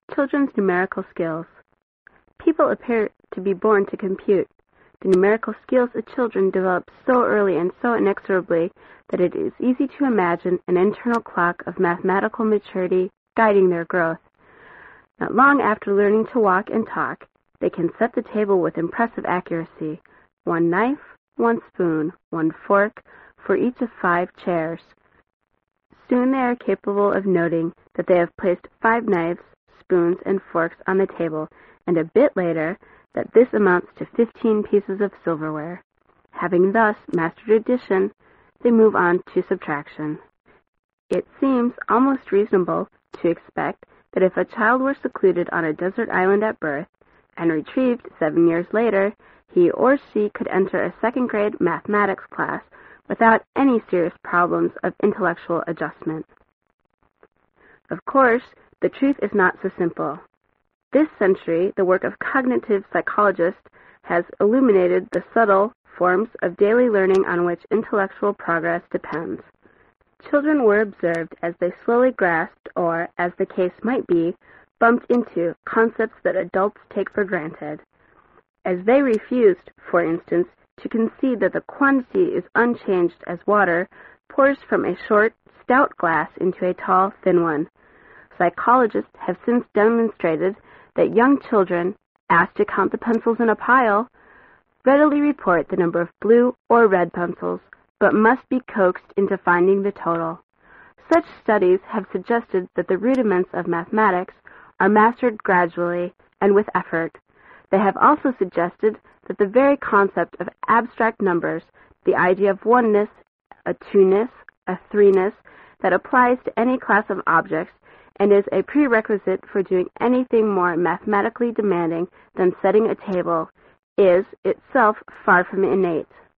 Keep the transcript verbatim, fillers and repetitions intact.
Children's numerical skills. People appear to be born to compute. The numerical skills of children develop so early and so inexorably that it is easy to imagine an internal clock of mathematical maturity guiding their growth. Not long after learning to walk and talk, they can set the table with impressive accuracy. One knife, one spoon, one fork for each of five chairs. Soon they are capable of noting that they have placed five knives, spoons, and forks on the table, and a bit later that this amounts to fifteen pieces of silverware. Having thus mastered addition, they move on to subtraction. It seems almost reasonable to expect that if a child were secluded on a desert island at birth and retrieved seven years later, he or she could enter a second-grade mathematics class without any serious problems of intellectual adjustment. Of course, the truth is not so simple. This century, the work of cognitive psychologists has illuminated the subtle forms of daily learning on which intellectual progress depends. Children were observed as they slowly grasped or, as the case might be, bumped into concepts that adults take for granted. As they refused, for instance, to concede that the quantity is unchanged as water pours from a short, stout glass into a tall, thin one. Psychologists have since demonstrated that young children, asked to count the pencils in a pile, readily report the number of blue or red pencils, but must be coaxed into finding the total. Such studies have suggested that the rudiments of mathematics are mastered gradually and with effort. They have also suggested that the very concept of abstract numbers, the idea of oneness, a two-ness, a three-ness, that applies to any class of objects and is a prerequisite for doing anything more mathematically demanding than setting a table, is itself far from innate.